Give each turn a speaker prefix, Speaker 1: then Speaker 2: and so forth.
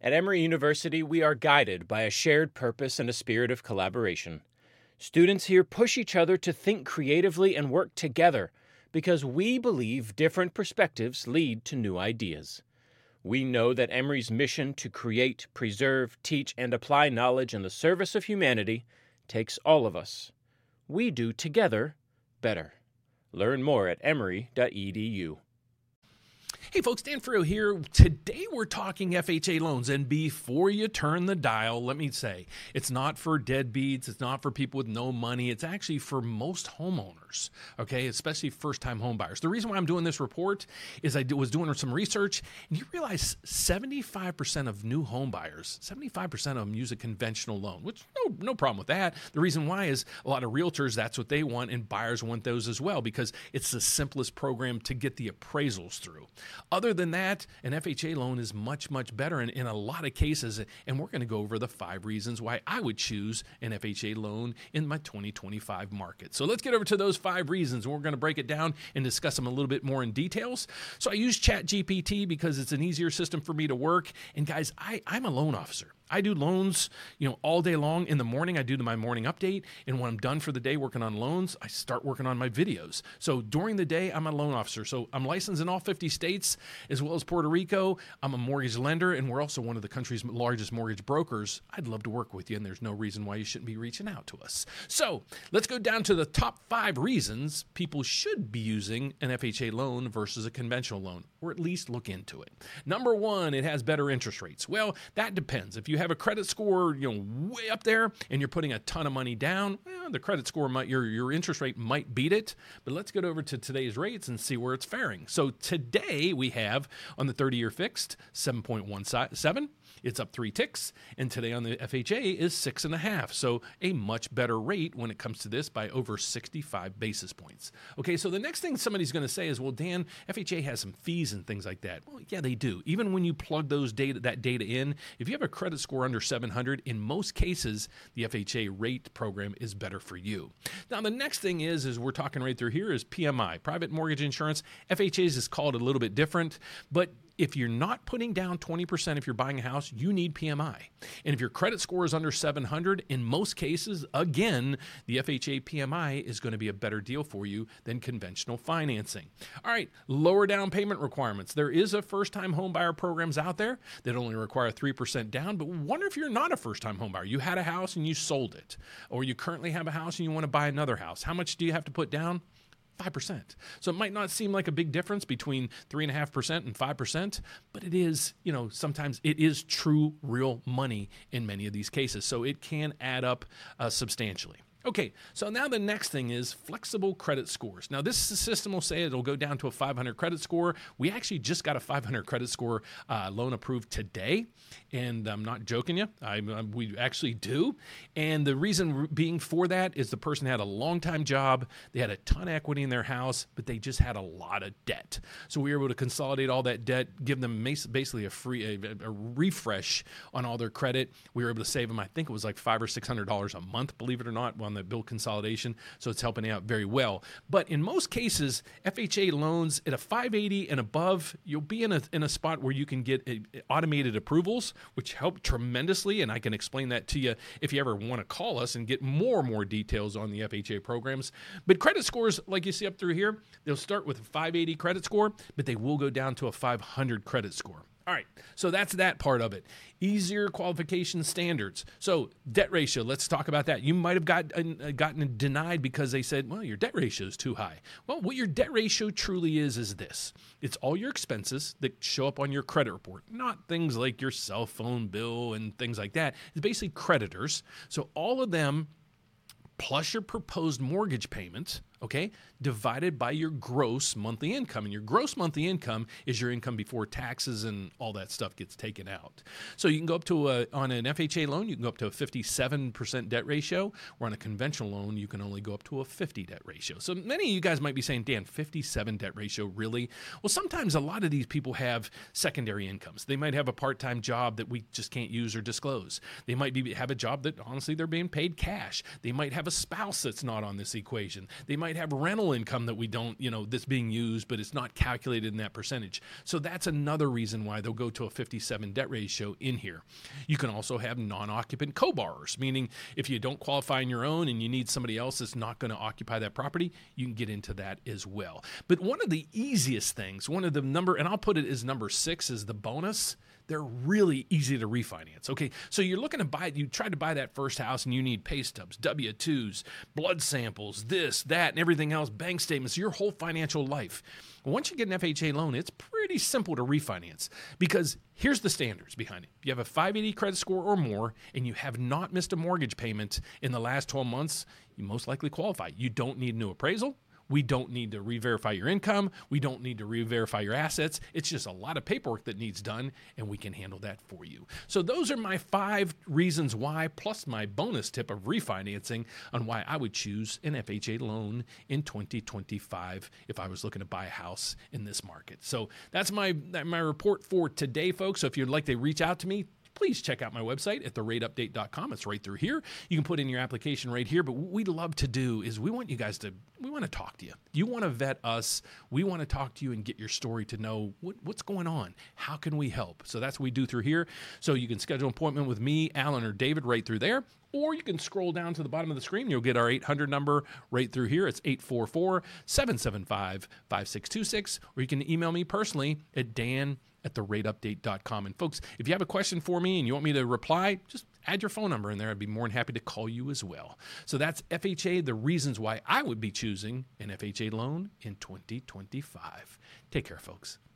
Speaker 1: At Emory University, we are guided by a shared purpose and a spirit of collaboration. Students here push each other to think creatively and work together because we believe different perspectives lead to new ideas. We know that Emory's mission to create, preserve, teach, and apply knowledge in the service of humanity takes all of us. We do together better. Learn more at emory.edu.
Speaker 2: Hey folks, Dan Ferro here. Today we're talking FHA loans, and before you turn the dial, let me say, it's not for deadbeats, it's not for people with no money, it's actually for most homeowners, okay, especially first-time home buyers. The reason why I'm doing this report is I was doing some research, and you realize 75% of new home buyers, 75% of them use a conventional loan, which no problem with that. The reason why is a lot of realtors, that's what they want, and buyers want those as well because it's the simplest program to get the appraisals through. Other than that, an FHA loan is much, much better in a lot of cases, and we're going to go over the 5 reasons why I would choose an FHA loan in my 2025 market. So let's get over to those 5 reasons, and we're going to break it down and discuss them a little bit more in details. So I use ChatGPT because it's an easier system for me to work, and guys, I'm a loan officer. I do loans, all day long. In the morning, I do my morning update. And when I'm done for the day working on loans, I start working on my videos. So during the day, I'm a loan officer. So I'm licensed in all 50 states as well as Puerto Rico. I'm a mortgage lender, and we're also one of the country's largest mortgage brokers. I'd love to work with you, and there's no reason why you shouldn't be reaching out to us. So let's go down to the top 5 reasons people should be using an FHA loan versus a conventional loan, or at least look into it. Number 1, it has better interest rates. Well, that depends. If you have a credit score, way up there, and you're putting a ton of money down, the credit score your interest rate might beat it. But let's get over to today's rates and see where it's faring. So today we have on the 30-year fixed 7.17. It's up 3 ticks, and today on the FHA is 6.5. So a much better rate when it comes to this by over 65 basis points. Okay, so the next thing somebody's going to say is, well, Dan, FHA has some fees and things like that. Well, yeah, they do. Even when you plug that data in, if you have a credit score under 700, in most cases, the FHA rate program is better for you. Now, the next thing is we're talking right through here is PMI, private mortgage insurance. FHA's is called a little bit different, but if you're not putting down 20% if you're buying a house, you need PMI. And if your credit score is under 700, in most cases, again, the FHA PMI is going to be a better deal for you than conventional financing. All right, lower down payment requirements. There is a first-time home buyer programs out there that only require 3% down, but wonder if you're not a first-time home buyer. You had a house and you sold it, or you currently have a house and you want to buy another house. How much do you have to put down? 5%. So it might not seem like a big difference between 3.5% and 5%, but it is, sometimes it is true, real money in many of these cases. So it can add up substantially. Okay, so now the next thing is flexible credit scores. Now, this system will say it'll go down to a 500 credit score. We actually just got a 500 credit score loan approved today, and I'm not joking you. We actually do. And the reason being for that is the person had a long-time job, they had a ton of equity in their house, but they just had a lot of debt. So we were able to consolidate all that debt, give them basically a refresh on all their credit. We were able to save them, I think it was like $500 or $600 a month, believe it or not, on the bill consolidation, so it's helping out very well. But in most cases, FHA loans at a 580 and above, you'll be in a spot where you can get automated approvals, which help tremendously, and I can explain that to you if you ever want to call us and get more details on the FHA programs. But credit scores, like you see up through here, they'll start with a 580 credit score, but they will go down to a 500 credit score. All right, so that's that part of it. Easier qualification standards. So debt ratio, let's talk about that. You might have gotten denied because they said, well, your debt ratio is too high. Well, what your debt ratio truly is this. It's all your expenses that show up on your credit report, not things like your cell phone bill and things like that. It's basically creditors. So all of them plus your proposed mortgage payment, okay, divided by your gross monthly income. And your gross monthly income is your income before taxes and all that stuff gets taken out. So you can go up to, on an FHA loan, you can go up to a 57% debt ratio, or on a conventional loan, you can only go up to a 50 debt ratio. So many of you guys might be saying, Dan, 57 debt ratio, really? Well, sometimes a lot of these people have secondary incomes. They might have a part-time job that we just can't use or disclose. They might have a job that, honestly, they're being paid cash. They might have a spouse that's not on this equation. They might might have rental income that we don't, that's being used, but it's not calculated in that percentage. So that's another reason why they'll go to a 57 debt ratio in here. You can also have non-occupant co-borrowers, meaning if you don't qualify on your own and you need somebody else that's not going to occupy that property, you can get into that as well. But one of the easiest things, and I'll put it as number 6 is the bonus. They're really easy to refinance. Okay, so you're looking to you tried to buy that first house and you need pay stubs, W-2s, blood samples, this, that, and everything else, bank statements, your whole financial life. Once you get an FHA loan, it's pretty simple to refinance because here's the standards behind it. If you have a 580 credit score or more and you have not missed a mortgage payment in the last 12 months, you most likely qualify. You don't need a new appraisal. We don't need to re-verify your income. We don't need to re-verify your assets. It's just a lot of paperwork that needs done, and we can handle that for you. So those are my 5 reasons why, plus my bonus tip of refinancing on why I would choose an FHA loan in 2025 if I was looking to buy a house in this market. So that's my report for today, folks. So if you'd like to reach out to me, please check out my website at therateupdate.com. It's right through here. You can put in your application right here. But what we'd love to do is we want to talk to you. You want to vet us. We want to talk to you and get your story to know what's going on. How can we help? So that's what we do through here. So you can schedule an appointment with me, Alan, or David right through there. Or you can scroll down to the bottom of the screen. You'll get our 800 number right through here. It's 844-775-5626. Or you can email me personally at dan@therateupdate.com. And folks, if you have a question for me and you want me to reply, just add your phone number in there. I'd be more than happy to call you as well. So that's FHA, the reasons why I would be choosing an FHA loan in 2025. Take care, folks.